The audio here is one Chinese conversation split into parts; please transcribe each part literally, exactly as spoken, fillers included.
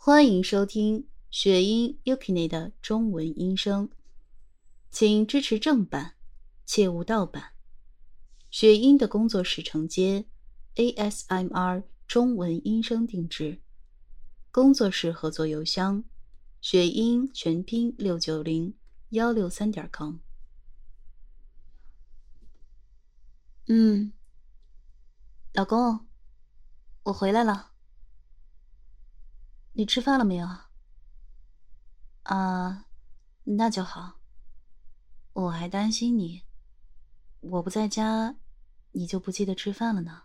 欢迎收听雪音 Yukine 的中文音声，请支持正版，切勿盗版。雪音的工作室承接 A S M R 中文音声定制，工作室合作邮箱雪音全拼六九零幺六三点 com。嗯，老公，我回来了。你吃饭了没有？啊，那就好。我还担心你，我不在家，你就不记得吃饭了呢。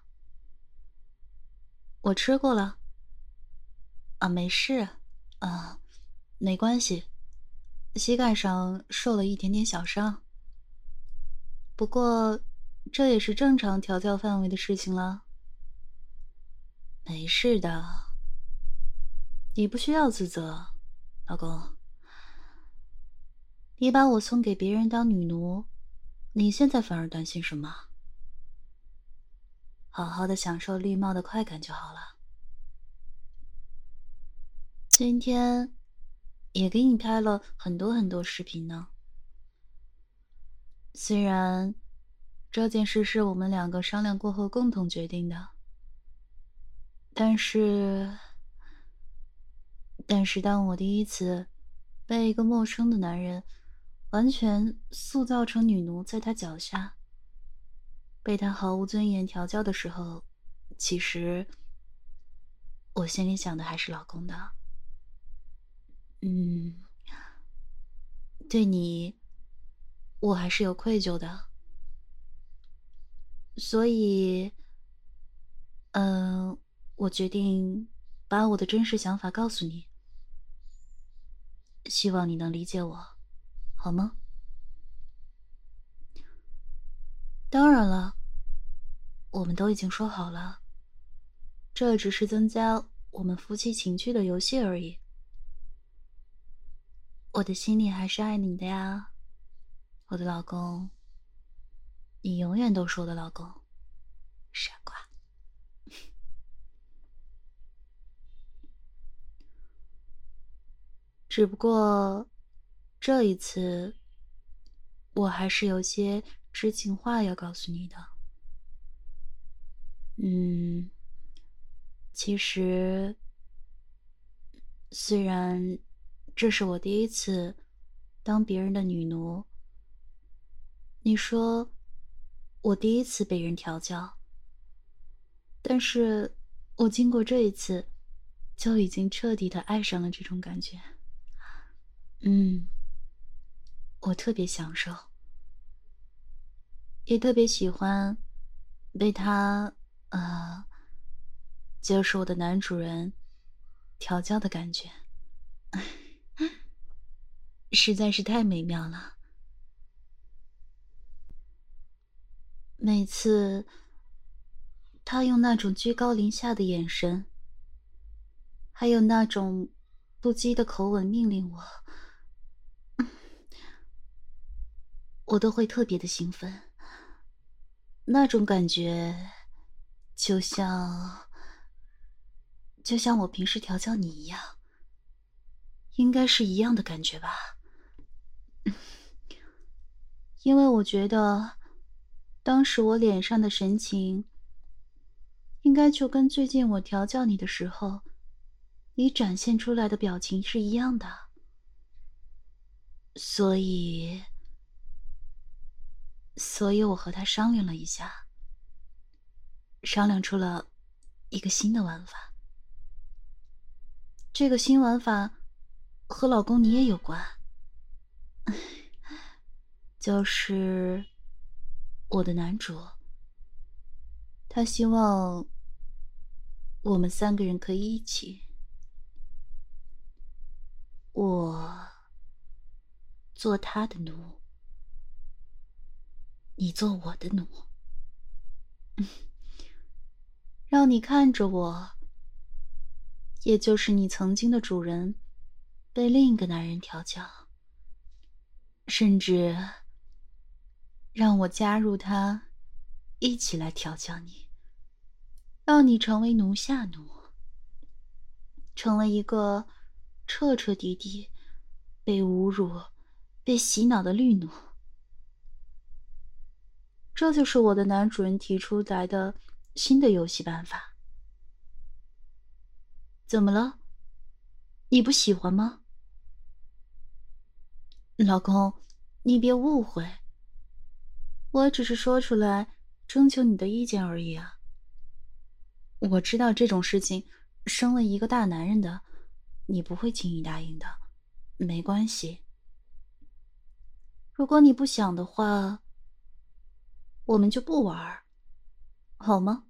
我吃过了。啊，没事，啊，没关系，膝盖上受了一点点小伤。不过，这也是正常调教范围的事情了。没事的，你不需要自责，老公。你把我送给别人当女奴，你现在反而担心什么？好好的享受绿帽的快感就好了。今天也给你拍了很多很多视频呢。虽然这件事是我们两个商量过后共同决定的，但是但是当我第一次被一个陌生的男人完全塑造成女奴，在他脚下被他毫无尊严调教的时候，其实我心里想的还是老公的。嗯，对你我还是有愧疚的。所以嗯、呃，我决定把我的真实想法告诉你，希望你能理解我，好吗？当然了，我们都已经说好了，这只是增加我们夫妻情趣的游戏而已。我的心里还是爱你的呀，我的老公，你永远都是我的老公，傻瓜。只不过这一次我还是有些知情话要告诉你的。嗯，其实虽然这是我第一次当别人的女奴，你说我第一次被人调教，但是我经过这一次就已经彻底的爱上了这种感觉。嗯，我特别享受，也特别喜欢被他呃就是我的男主人调教的感觉，实在是太美妙了。每次他用那种居高临下的眼神，还有那种不羁的口吻命令我，我都会特别的兴奋。那种感觉就像就像我平时调教你一样，应该是一样的感觉吧。因为我觉得当时我脸上的神情应该就跟最近我调教你的时候你展现出来的表情是一样的。所以所以我和他商量了一下，商量出了一个新的玩法。这个新玩法和老公你也有关，就是我的男主，他希望我们三个人可以一起，我做他的奴，你做我的奴，让你看着我，也就是你曾经的主人被另一个男人调教，甚至让我加入他一起来调教你，让你成为奴下奴。 成了一个彻彻底底被侮辱、被洗脑的绿奴。这就是我的男主人提出来的新的游戏办法。怎么了？你不喜欢吗？老公，你别误会，我只是说出来征求你的意见而已啊。我知道这种事情，生了一个大男人的，你不会轻易答应的，没关系。如果你不想的话，我们就不玩，好吗？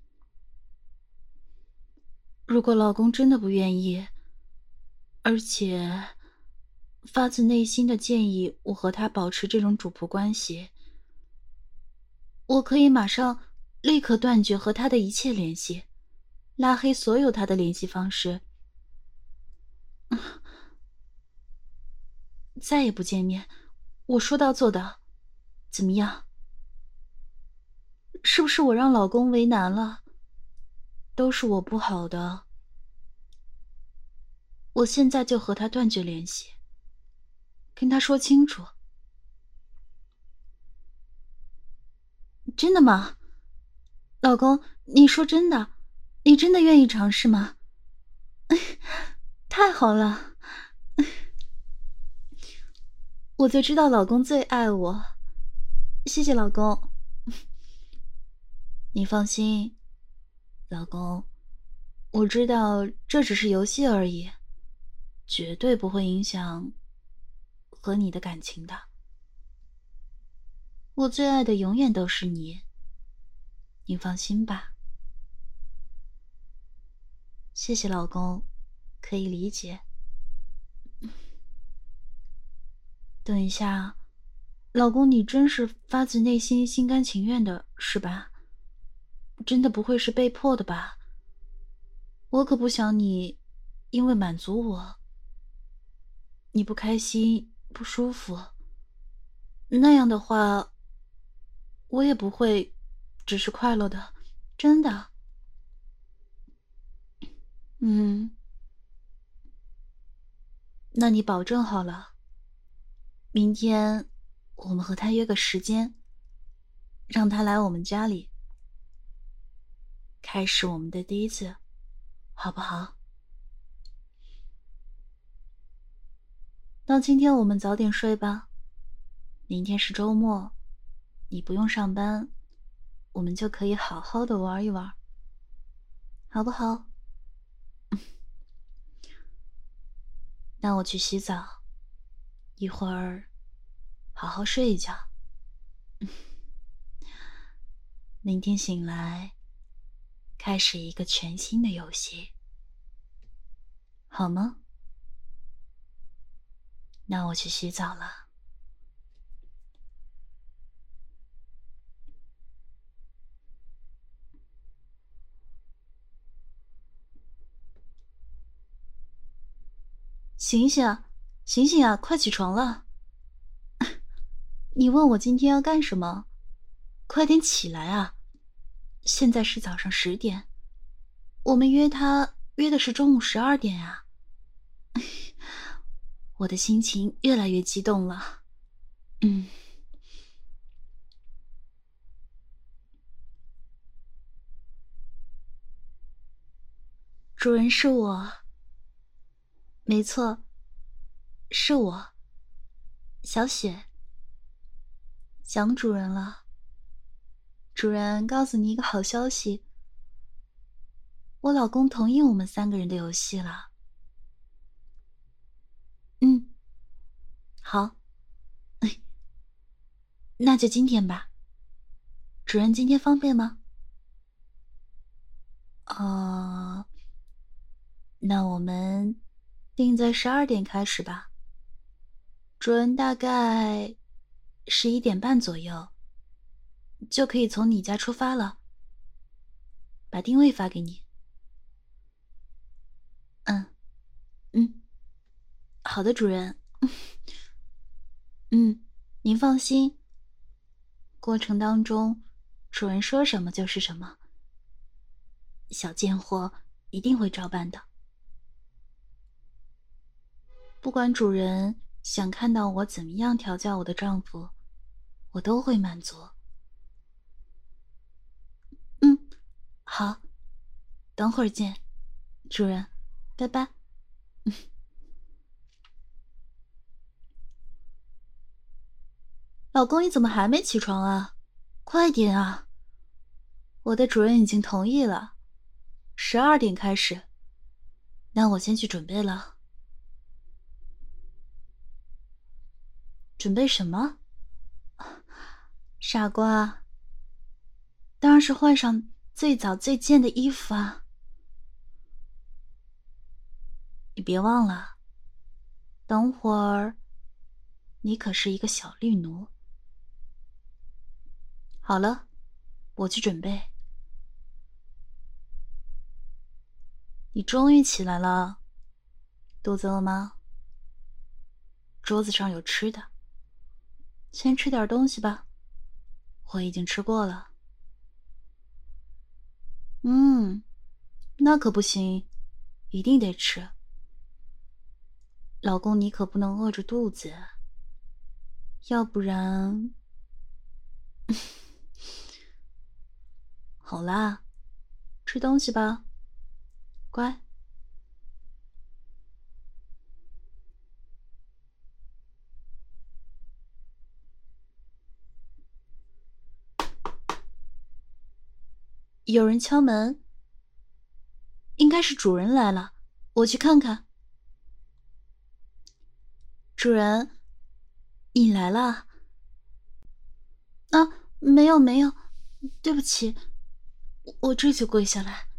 如果老公真的不愿意，而且发自内心的建议我和他保持这种主仆关系，我可以马上立刻断绝和他的一切联系，拉黑所有他的联系方式，再也不见面，我说到做到，怎么样？是不是我让老公为难了？都是我不好的。我现在就和他断绝联系，跟他说清楚。真的吗？老公，你说真的？你真的愿意尝试吗？太好了，我就知道老公最爱我，谢谢老公。你放心，老公，我知道这只是游戏而已，绝对不会影响和你的感情的。我最爱的永远都是你，你放心吧。谢谢老公，可以理解。等一下，老公，你真是发自内心、心甘情愿的，是吧？真的不会是被迫的吧？我可不想你因为满足我，你不开心、不舒服。那样的话，我也不会只是快乐的，真的。嗯，那你保证好了，明天我们和他约个时间，让他来我们家里，开始我们的第一次，好不好？那今天我们早点睡吧，明天是周末，你不用上班，我们就可以好好的玩一玩，好不好？那我去洗澡，一会儿好好睡一觉。明天醒来，开始一个全新的游戏，好吗？那我去洗澡了。醒醒，醒醒啊，快起床了。你问我今天要干什么？快点起来啊！现在是早上十点，我们约他约的是中午十二点啊。我的心情越来越激动了。嗯。主人是我。没错，是我，小雪。想主人了。主人，告诉你一个好消息，我老公同意我们三个人的游戏了。嗯，好，那就今天吧。主人今天方便吗？呃，那我们定在十二点开始吧。主人大概十一点半左右就可以从你家出发了，把定位发给你。嗯嗯，好的，主人。嗯，您放心，过程当中主人说什么就是什么，小贱货一定会照办的。 不管主人想看到我怎么样调教我的丈夫，我都会满足。嗯，好，等会儿见，主人，拜拜。老公，你怎么还没起床啊？快点啊！我的主人已经同意了，十二点开始。那我先去准备了。准备什么？傻瓜，当然是换上最早最贱的衣服啊！你别忘了，等会儿你可是一个小绿奴。好了，我去准备。你终于起来了，肚子饿吗？桌子上有吃的，先吃点东西吧，我已经吃过了。嗯，那可不行，一定得吃。老公，你可不能饿着肚子，要不然……好啦，吃东西吧，乖。有人敲门，应该是主人来了，我去看看。主人，你来了。啊，没有没有，对不起，我这就跪下来。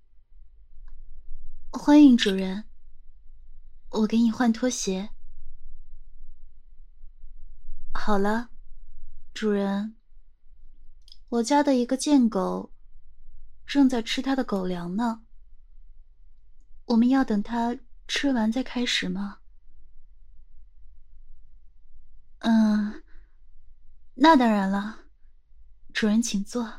欢迎主人，我给你换拖鞋。好了，主人，我家的一个贱狗正在吃它的狗粮呢。我们要等它吃完再开始吗？嗯，那当然了，主人请坐。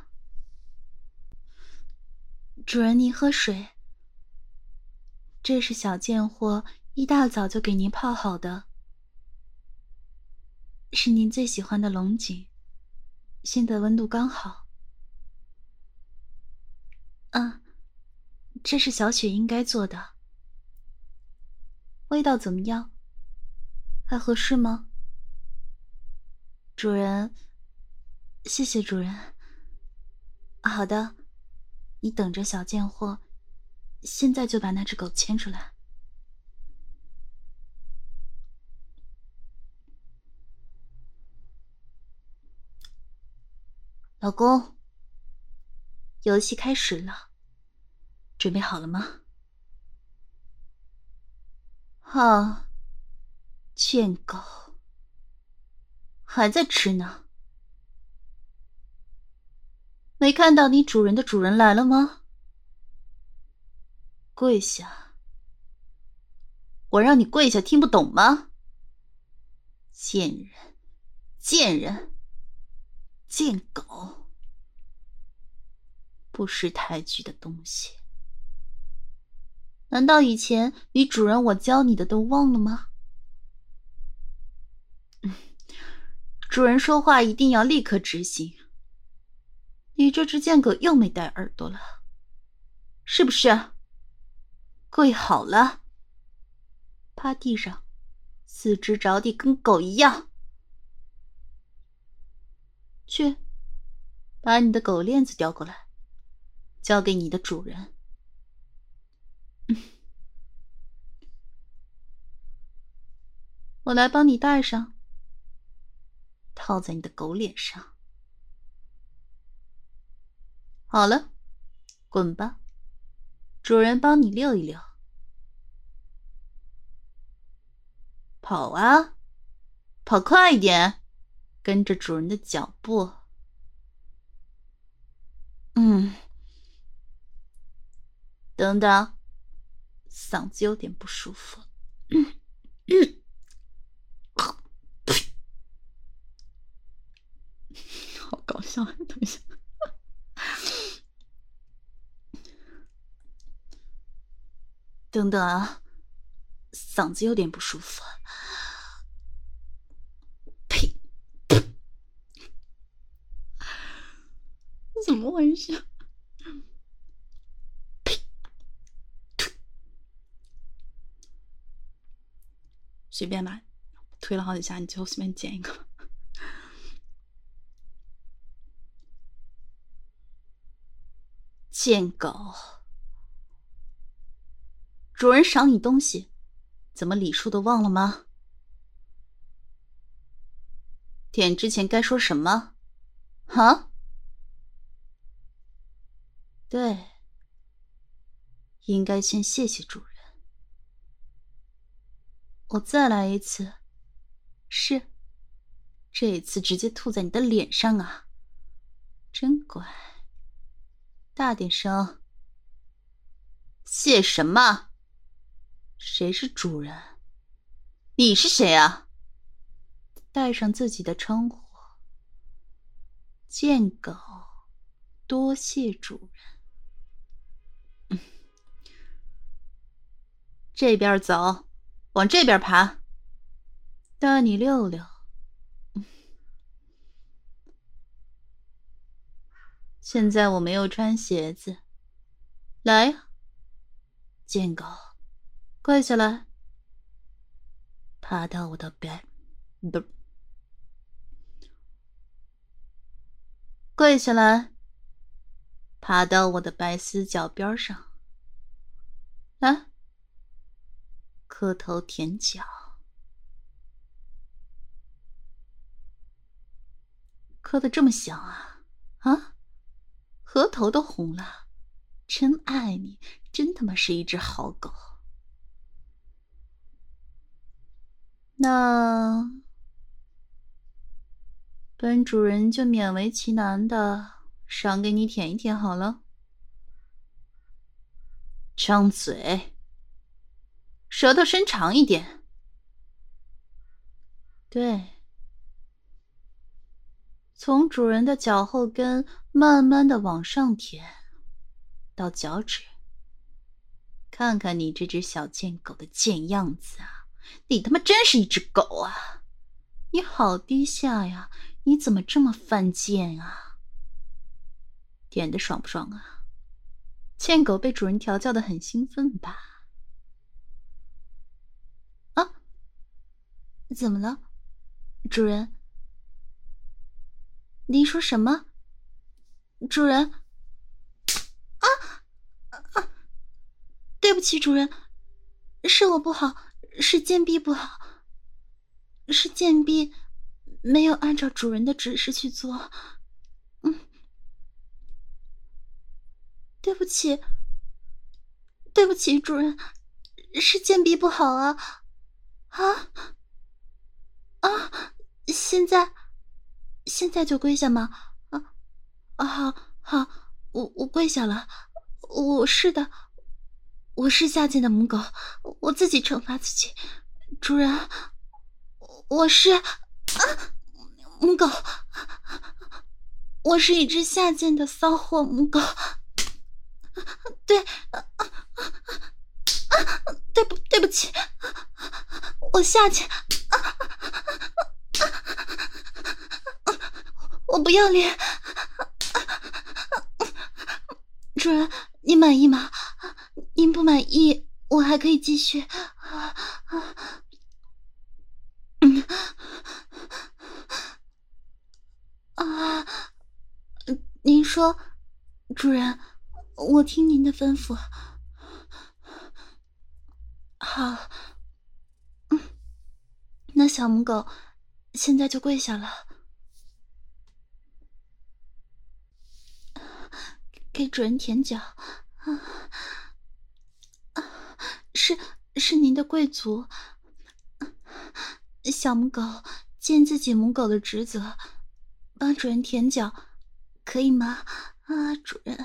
主人您喝水，这是小贱货一大早就给您泡好的，是您最喜欢的龙井，现在温度刚好。啊，这是小雪应该做的，味道怎么样？还合适吗？主人，谢谢主人。好的，你等着小贱货，现在就把那只狗牵出来。老公，游戏开始了，准备好了吗？好，贱狗，还在吃呢。没看到你主人的主人来了吗？跪下！我让你跪下，听不懂吗？贱人，贱人，贱狗，不识抬举的东西！难道以前你主人我教你的都忘了吗？嗯，主人说话一定要立刻执行。你这只贱狗又没带耳朵了，是不是？跪好了，趴地上，四肢着地，跟狗一样。去，把你的狗链子叼过来，交给你的主人。嗯，我来帮你戴上，套在你的狗脸上。好了，滚吧，主人帮你遛一遛。跑啊，跑快一点，跟着主人的脚步。嗯，等等，嗓子有点不舒服。嗯嗯，好搞笑，等一下。等等啊， 嗓子有点不舒服。呸！怎么回事？呸！随便吧，推了好几下，你最后随便捡一个。贱狗！主人赏你东西，怎么礼数都忘了吗？舔之前该说什么？哈？对，应该先谢谢主人。我再来一次。是，这一次直接吐在你的脸上啊！真乖。大点声。谢什么？谁是主人？你是谁啊？带上自己的称呼。贱狗，多谢主人。嗯、这边走，往这边爬。带你溜溜。嗯、现在我没有穿鞋子。来呀，贱狗，跪下来。爬到我的背，不，跪下来，爬到我的白丝脚边上。来，磕头舔脚。磕得这么响啊？啊？额头都红了，真爱你，真他妈是一只好狗。那本主人就勉为其难的赏给你舔一舔好了。张嘴，舌头伸长一点。对，从主人的脚后跟慢慢的往上舔，到脚趾。看看你这只小贱狗的贱样子啊！你他妈真是一只狗啊！你好低下呀！你怎么这么犯贱啊？舔得爽不爽啊？贱狗被主人调教得很兴奋吧？啊？怎么了，主人？您说什么？主人？啊啊！对不起，主人，是我不好，是贱婢不好，是贱婢没有按照主人的指示去做。嗯，对不起，对不起，主人，是贱婢不好啊！啊啊！现在，现在就跪下吗？啊啊！好，好，我我跪下了。我是的，我是下贱的母狗，我自己惩罚自己。主人，我是啊母狗，我是一只下贱的骚货母狗。对，啊啊啊、对不对不起，我下贱，啊啊啊、我不要脸。主人，你满意吗？您不满意，我还可以继续。啊啊嗯啊，您说，主人，我听您的吩咐。好，嗯，那小母狗现在就跪下了，给主人舔脚。啊啊，是是您的贵族。小母狗尽自己母狗的职责，帮主人舔脚，可以吗？啊，主人，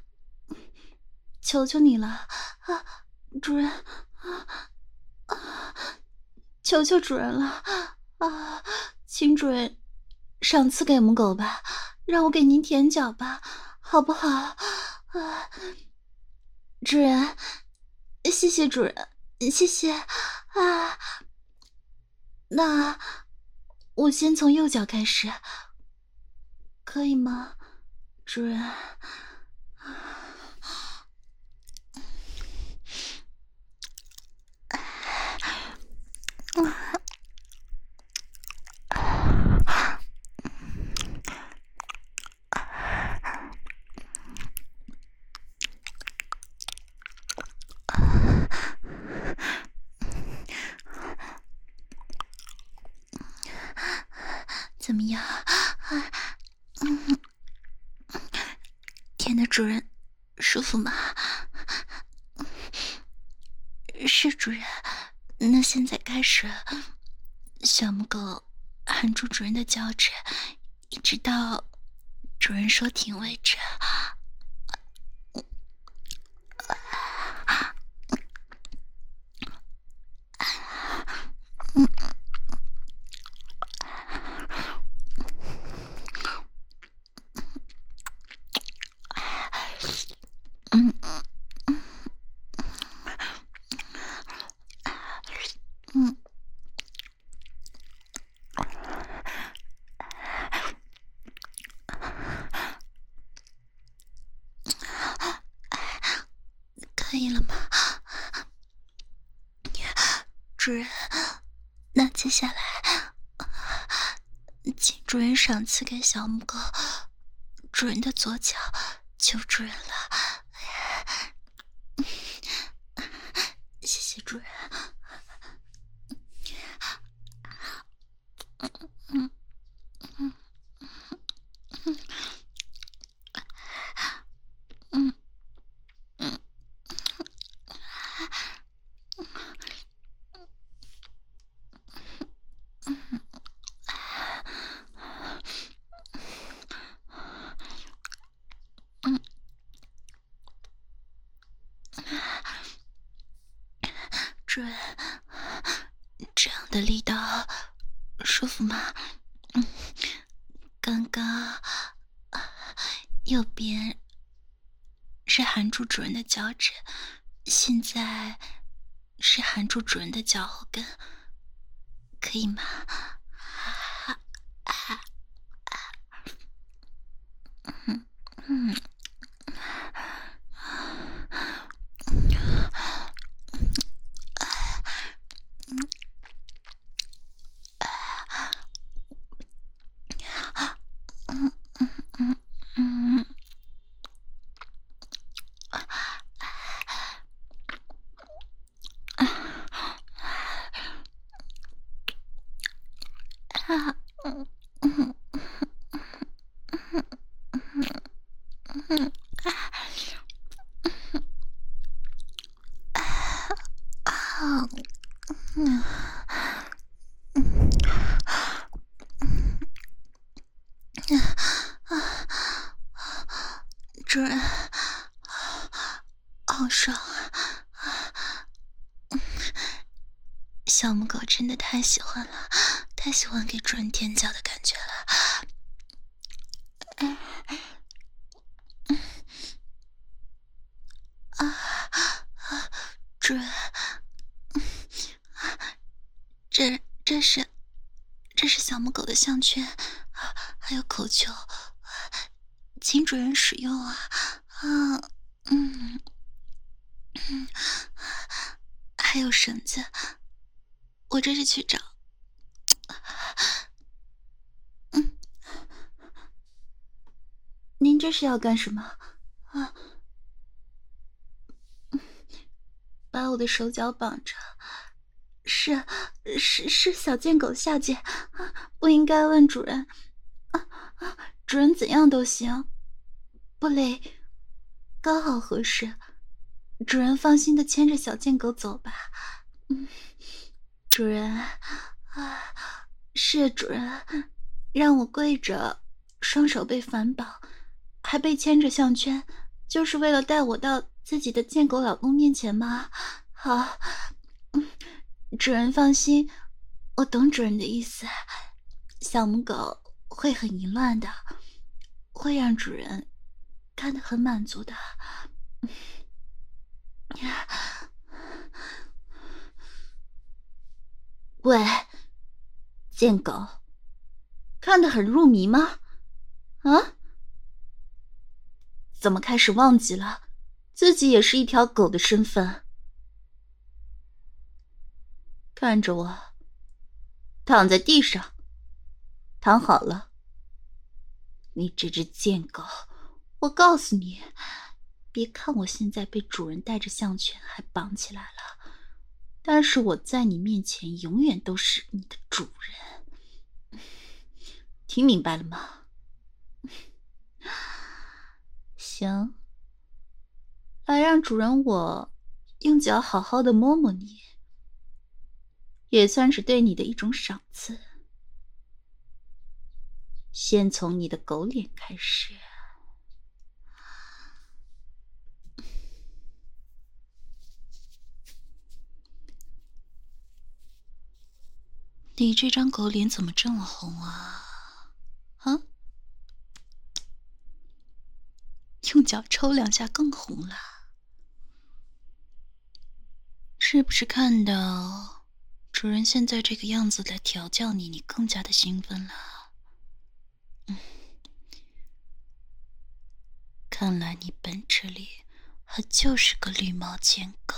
求求你了啊，主人啊啊，求求主人了啊，请主人赏赐给母狗吧，让我给您舔脚吧，好不好？啊，主人，谢谢主人，谢谢啊，那我先从右脚开始，可以吗，主人？怎么样？嗯，舔的主人舒服吗？是主人。那现在开始，小母狗含住主人的脚趾，一直到主人说停为止。嗯嗯可以了吗，主人？那接下来，请主人赏赐给小母狗主人的左脚，求主人了。谢谢主人。嗯嗯嗯嗯嗯，主人，这样的力道舒服吗？嗯，刚刚右边是含住主人的脚趾，现在是含住主人的脚后跟，可以吗？嗯嗯。嗯嗯嗯嗯啊嗯嗯嗯啊嗯主人，好爽啊！小母狗真的太喜欢了，太喜欢给主人舔脚的感觉了。嗯啊啊！主人，这这是这是小母狗的项圈，还有口球，请主人使用啊！啊，嗯嗯，还有绳子，我这是去找。嗯，您这是要干什么啊？把我的手脚绑着。是是是小贱狗下贱，不应该问主人。啊啊，主人怎样都行，不累，刚好合适。主人放心的牵着小贱狗走吧。嗯，主人啊，是主人让我跪着，双手被反绑，还被牵着项圈，就是为了带我到自己的贱狗老公面前吗？好，嗯，主人放心，我懂主人的意思。小母狗会很淫乱的，会让主人看得很满足的。 喂，贱狗，看得很入迷吗？啊？怎么开始忘记了自己也是一条狗的身份？看着我，躺在地上，躺好了。你这只贱狗，我告诉你，别看我现在被主人带着项圈还绑起来了，但是我在你面前永远都是你的主人。听明白了吗？行，来让主人我用脚好好的摸摸你，也算是对你的一种赏赐。先从你的狗脸开始。你这张狗脸怎么这么红啊？啊？用脚抽两下更红了。是不是看到主人现在这个样子来调教你，你更加的兴奋了？嗯，看来你本质里还就是个绿毛贱狗。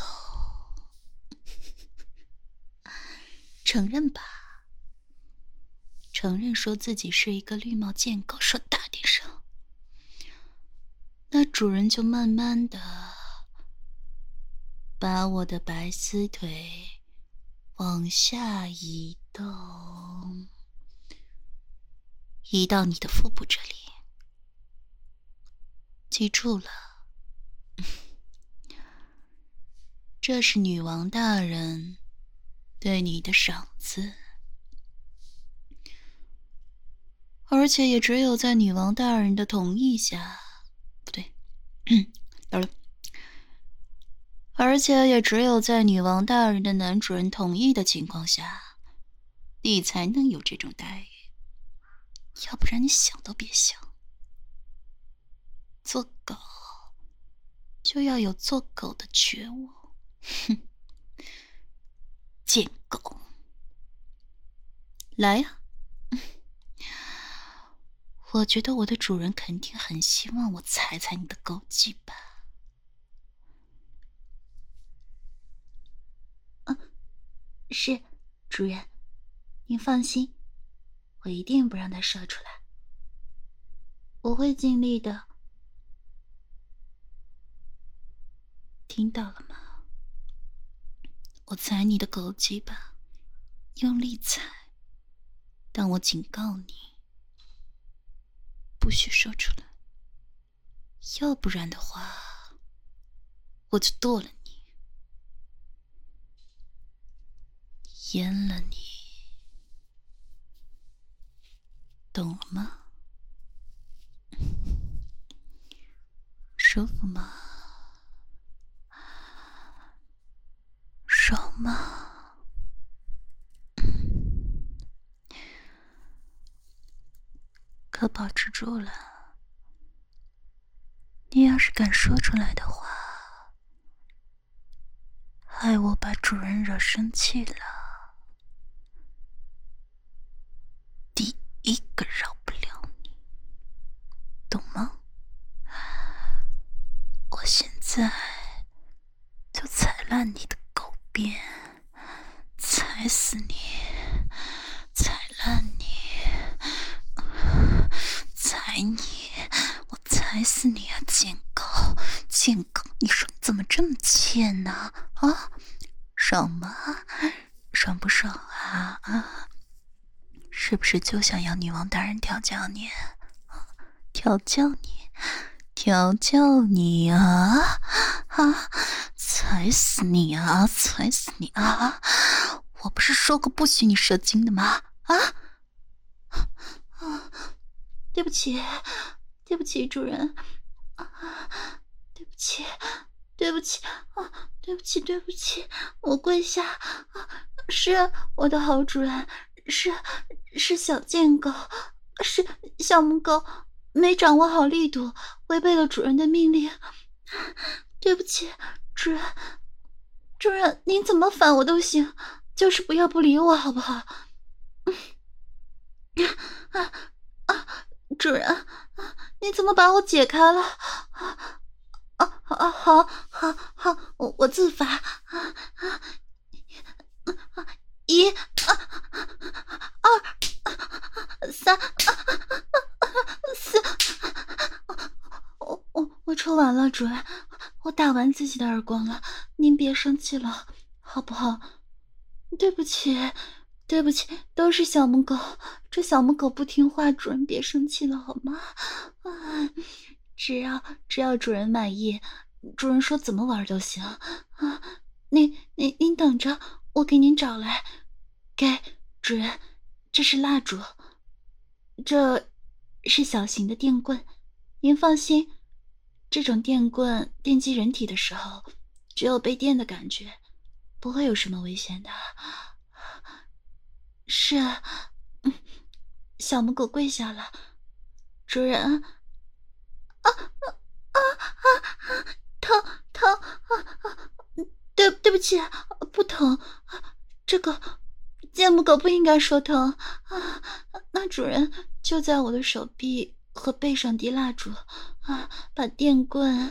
承认吧，承认说自己是一个绿毛贱狗，说大点声。那主人就慢慢的把我的白丝腿往下移动，移到你的腹部这里。记住了，这是女王大人对你的赏赐，而且也只有在女王大人的同意下，不对，到了，而且也只有在女王大人的男主人同意的情况下，你才能有这种待遇，要不然你想都别想。做狗就要有做狗的觉悟，哼，贱狗，来呀！我觉得我的主人肯定很希望我踩踩你的狗鸡吧。啊，是，主人，您放心，我一定不让它射出来，我会尽力的。听到了吗？我踩你的狗鸡吧，用力踩，但我警告你，不许说出来，要不然的话，我就剁了你，阉了你，懂了吗？舒服吗？爽吗？可保持住了，你要是敢说出来的话，害我把主人惹生气了，第一个饶不了你，懂吗？我现在就踩烂你的狗鞭，踩死你，踩烂你，踩你，我踩死你啊！贱狗，贱狗，你说你怎么这么贱呢？啊，爽吗？爽不爽啊？啊，是不是就想要女王大人调教你？啊，调教你，调教你啊！啊，踩死你啊！踩死你啊！我不是说过不许你射精的吗？啊！啊，对不起，对不起，主人，啊，对不起，对不起，啊，对不起，对不起，我跪下，啊，是我的好主人，是是小贱狗，是小母狗，没掌握好力度，违背了主人的命令，对不起，主人，主人，您怎么反我都行， 就是不要不理我好不好？啊啊！主人，你怎么把我解开了？啊啊啊！好，好，好，我我自罚。啊啊！一、啊、二、三、四。我我我抽完了，主人，我打完自己的耳光了，您别生气了，好不好？对不起。对不起，都是小母狗，这小母狗不听话，主人别生气了好吗？啊，只要只要主人满意，主人说怎么玩都行啊！您您您等着，我给您找来。给主人，这是蜡烛，这是小型的电棍，您放心，这种电棍电击人体的时候，只有被电的感觉，不会有什么危险的。是啊，嗯，小母狗跪下了，主人。啊啊啊啊！疼疼啊！对对不起，不疼。这个芥母狗不应该说疼啊。那主人就在我的手臂和背上滴蜡烛啊，把电棍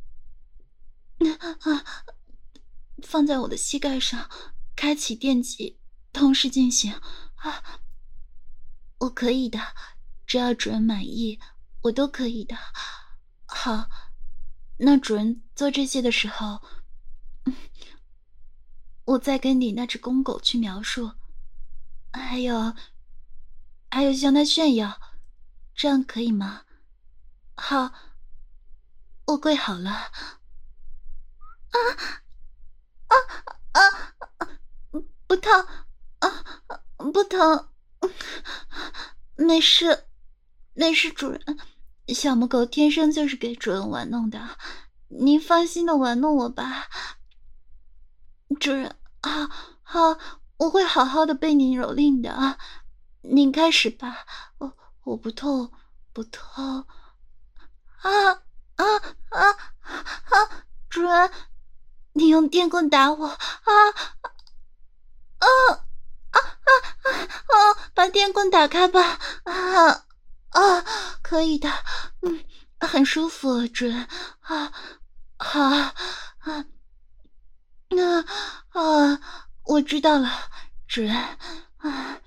啊放在我的膝盖上，开启电击。同时进行啊，我可以的，只要主人满意，我都可以的。好，那主人做这些的时候，嗯，我再跟你那只公狗去描述，还有，还有向它炫耀，这样可以吗？好，我跪好了。啊啊啊！不疼。啊，不疼，没事，没事，主人。小母狗天生就是给主人玩弄的，您放心的玩弄我吧，主人。好，好，我会好好的被您蹂躏的啊。您开始吧，我我不痛，不痛。啊啊啊啊！主人，你用电棍打我啊！啊啊啊啊！把电棍打开吧！啊啊，可以的，嗯，很舒服，主人。啊，好啊啊，那啊，我知道了，主人。啊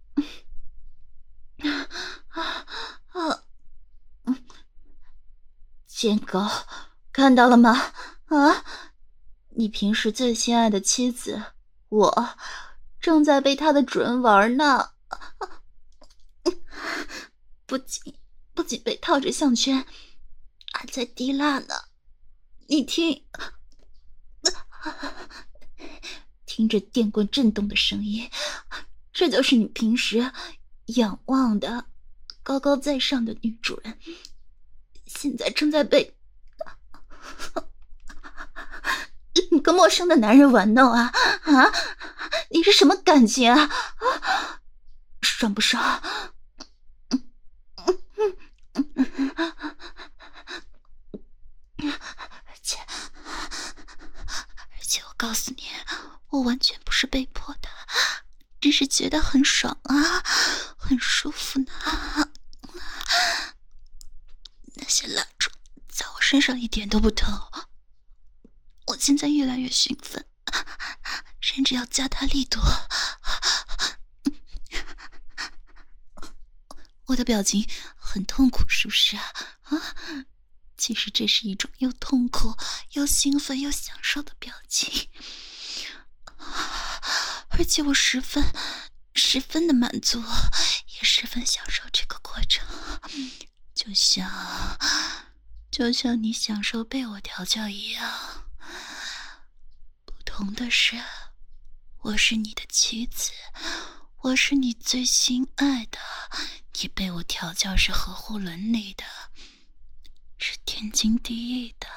啊啊啊！嗯，贱狗，看到了吗？啊，你平时最心爱的妻子，我正在被他的主人玩呢。不仅不仅被套着项圈，还在滴蜡呢。你听，听着电棍震动的声音，这就是你平时仰望的高高在上的女主人，现在正在被一个陌生的男人玩弄啊啊！你是什么感情啊？啊，爽不爽？而且，而且我告诉你，我完全不是被迫的，只是觉得很爽啊，很舒服呢。那些蜡烛在我身上一点都不疼，我现在越来越兴奋，甚至要加大力度。我的表情很痛苦，是不是啊？啊，其实这是一种又痛苦又兴奋又享受的表情，而且我十分十分的满足，也十分享受这个过程，就像就像你享受被我调教一样。不同的是，我是你的妻子，我是你最心爱的，你被我调教是合乎伦理的，是天经地义的。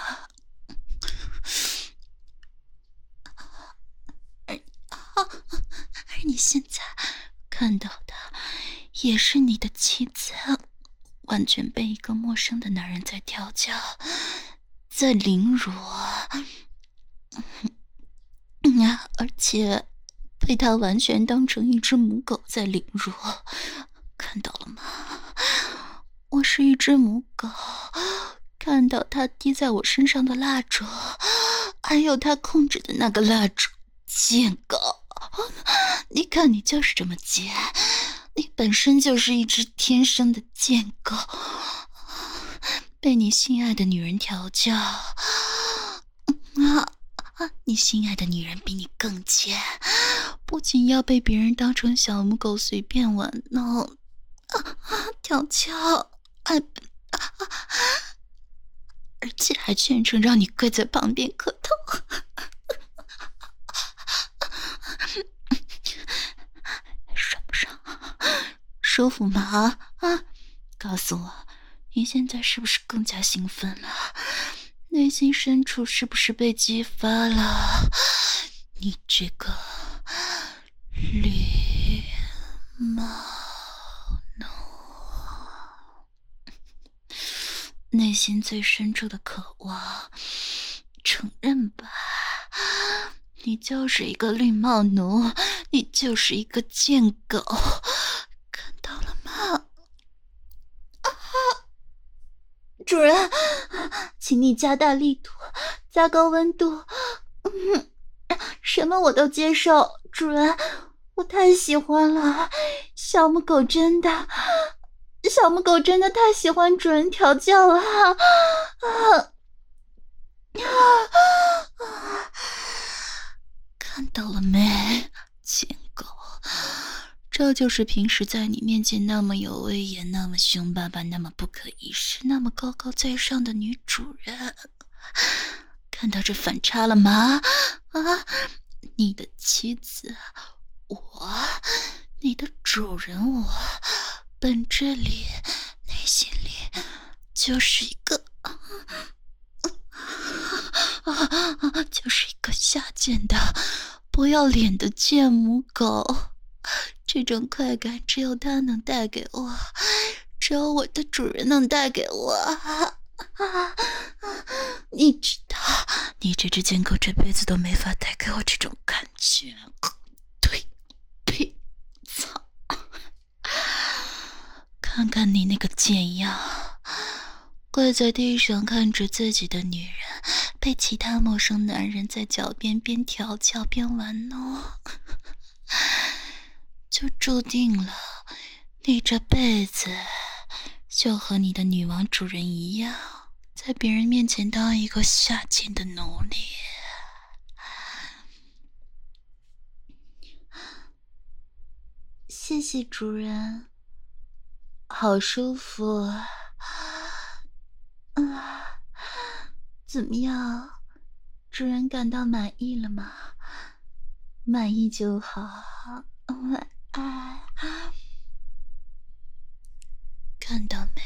而而你现在看到的也是你的妻子，完全被一个陌生的男人在调教，在凌辱。嗯，而且被他完全当成一只母狗在凌辱，看到了吗？我是一只母狗，看到他滴在我身上的蜡烛，还有他控制的那个蜡烛，贱狗！你看你就是这么贱，你本身就是一只天生的贱狗，被你心爱的女人调教啊！你心爱的女人比你更贱，不仅要被别人当成小母狗随便玩弄、啊、调教，还、啊、而且还全程让你跪在旁边磕头。爽不爽？舒服吗？啊，告诉我，你现在是不是更加兴奋了？内心深处是不是被激发了？你这个绿毛奴，内心最深处的渴望，承认吧，你就是一个绿帽奴，你就是一个贱狗，看到了吗？啊！主人，请你加大力度，加高温度，嗯，什么我都接受。主人，我太喜欢了，小母狗真的，小母狗真的太喜欢主人调教了。啊！看到了没，贱狗？这就是平时在你面前那么有威严、那么凶巴巴、那么不可一世、那么高高在上的女主人。看到这反差了吗？啊，你的妻子我，你的主人我，本质里、内心里就是一个啊啊，就是一个下贱的、不要脸的贱母狗。这种快感只有他能带给我，只有我的主人能带给我。啊啊、你知道，你这只贱狗这辈子都没法带给我这种感觉。对，呸，操！看看你那个贱样，跪在地上看着自己的女人被其他陌生男人在脚边边调教边玩弄。就注定了你这辈子就和你的女王主人一样，在别人面前当一个下贱的奴隶。谢谢主人，好舒服啊！啊，怎么样，主人感到满意了吗？满意就好。晚安。看到没？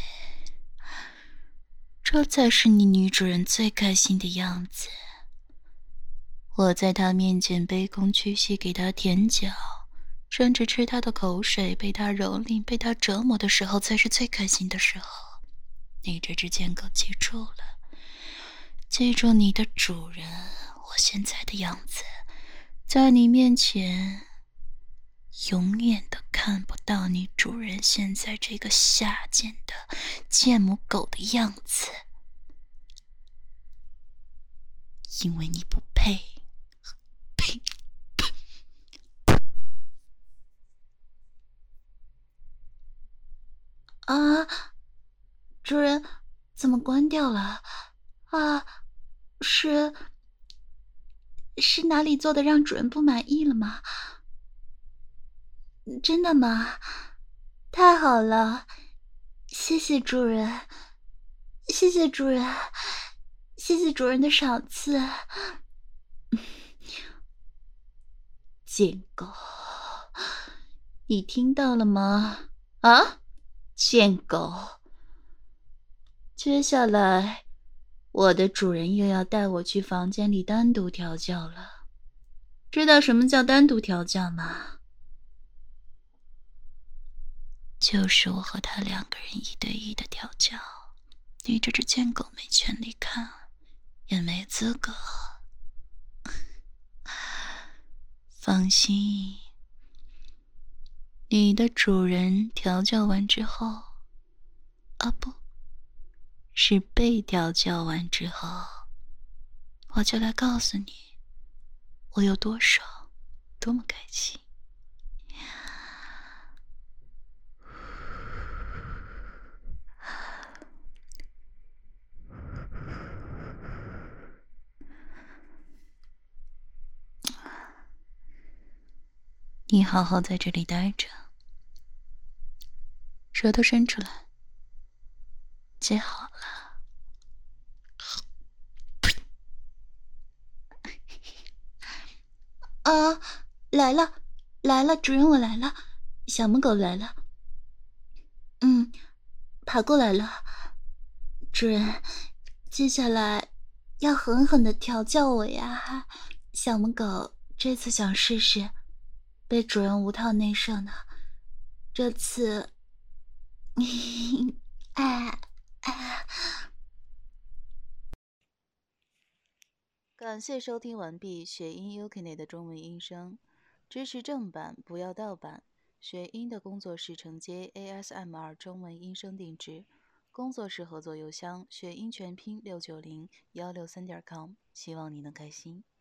这才是你女主人最开心的样子。我在她面前卑躬屈膝，给她舔脚，甚至吃她的口水，被她蹂躏，被她折磨的时候，才是最开心的时候。你这只贱狗记住了，记住你的主人我现在的样子，在你面前永远都看不到你主人现在这个下贱的贱母狗的样子，因为你不配。呸！啊，主人，怎么关掉了？啊，是是哪里做的让主人不满意了吗？真的吗？太好了，谢谢主人，谢谢主人，谢谢主人的赏赐。贱狗，你听到了吗？啊，贱狗！接下来，我的主人又要带我去房间里单独调教了。知道什么叫单独调教吗？就是我和他两个人一对一的调教，你这只贱狗没权利看，也没资格。 放心，你的主人调教完之后，啊不，是被调教完之后，我就来告诉你，我有多爽，多么开心。你好好在这里待着，舌头伸出来，接好了。啊，来了，来了，主人我来了，小母狗来了。嗯，爬过来了。主人，接下来要狠狠的调教我呀。小母狗这次想试试，被主人无套内射呢。这次，哎哎。感谢收听完毕雪音 Yukine 的中文音声，支持正版不要盗版。雪音的工作室承接 A S M R 中文音声定制，工作室合作邮箱雪音全拼六九零幺六三点 com， 希望你能开心。